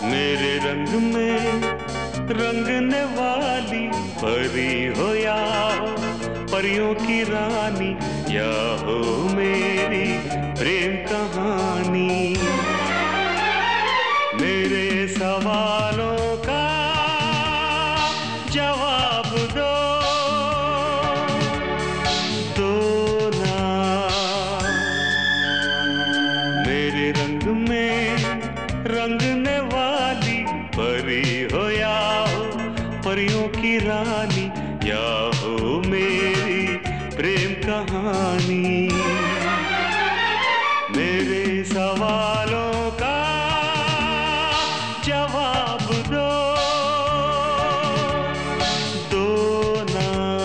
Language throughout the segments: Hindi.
मेरे रंग में रंगने वाली परी हो या हो परियों की रानी, या हो मेरी प्रेम कहानी। मेरे सवालों का जवाब दो, दो ना। मेरे रंग में रंगने वाली परी हो या हो परियों की रानी, या हो मेरी प्रेम कहानी। मेरे सवालों का जवाब दो, दो ना।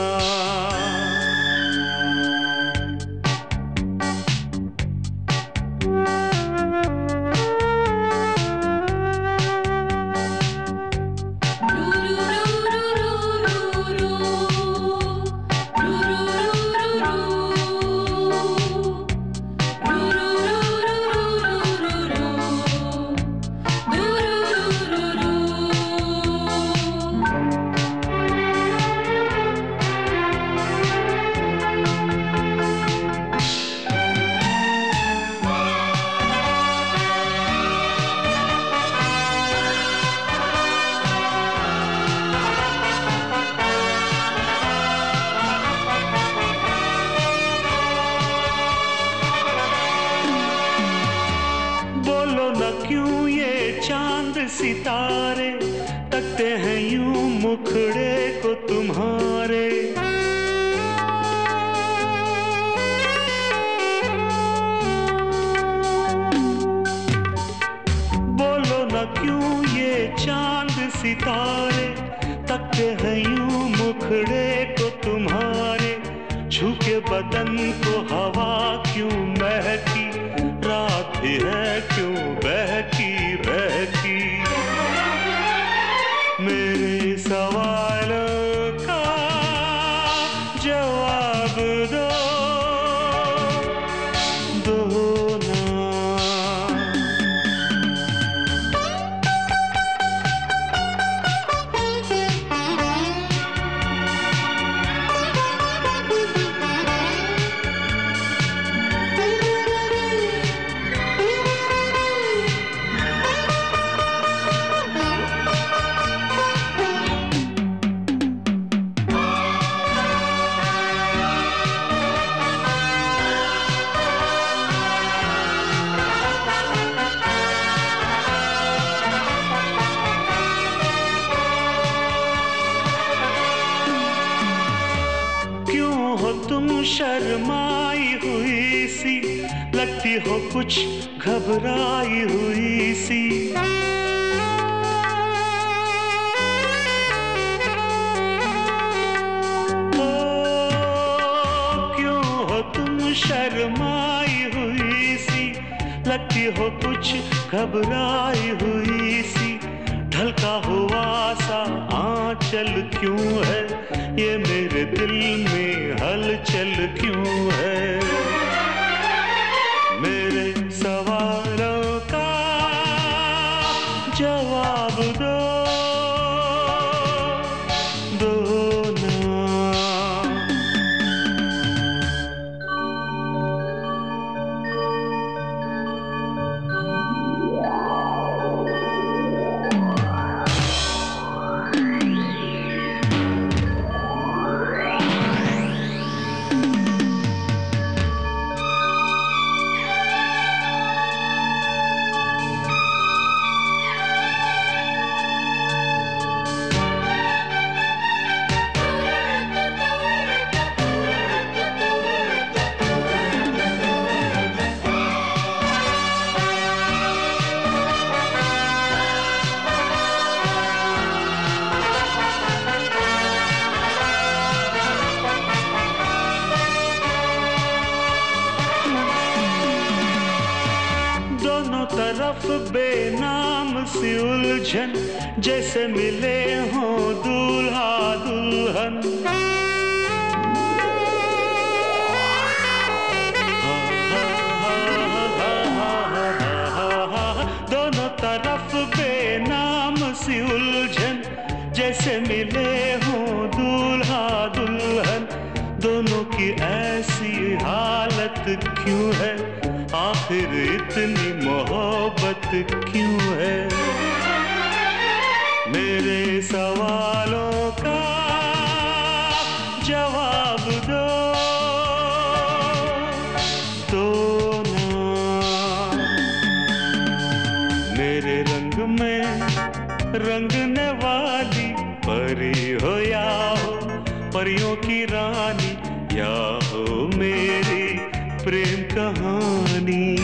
क्यों ये चांद सितारे तकते हैं यूं मुखड़े को तुम्हारे। बोलो न क्यों ये चांद सितारे तकते हैं यूं मुखड़े को तुम्हारे। छू के बदन को हवा क्यों महकी, रात भी है क्यों बहकी बहकी। मेरे सवालों का जवाब दो, दो ना। हो तुम शर्माई हुई सी, लगती हो कुछ घबराई हुई सी। ओ क्यों हो तुम शर्माई हुई सी, लगती हो कुछ घबराई हुई सी। ढलका हुआ सा आंचल क्यों है, ये मेरे दिल में हलचल क्यों है। मेरे सवालों का जवाब दो, दो ना। तरफ बेनाम सी उलझन, जैसे मिले हों दूल्हा दुल्हन। दोनों तरफ बेनाम सी उलझन, जैसे मिले हों दूल्हा दुल्हन। दोनों की ऐसी हालत क्यों है, आखिर इतनी मोहब्बत क्यों है? मेरे सवालों का जवाब दो ना। मेरे रंग में रंगने वाली परी हो या हो परियों की रानी, या हो मेरी प्रेम कहानी।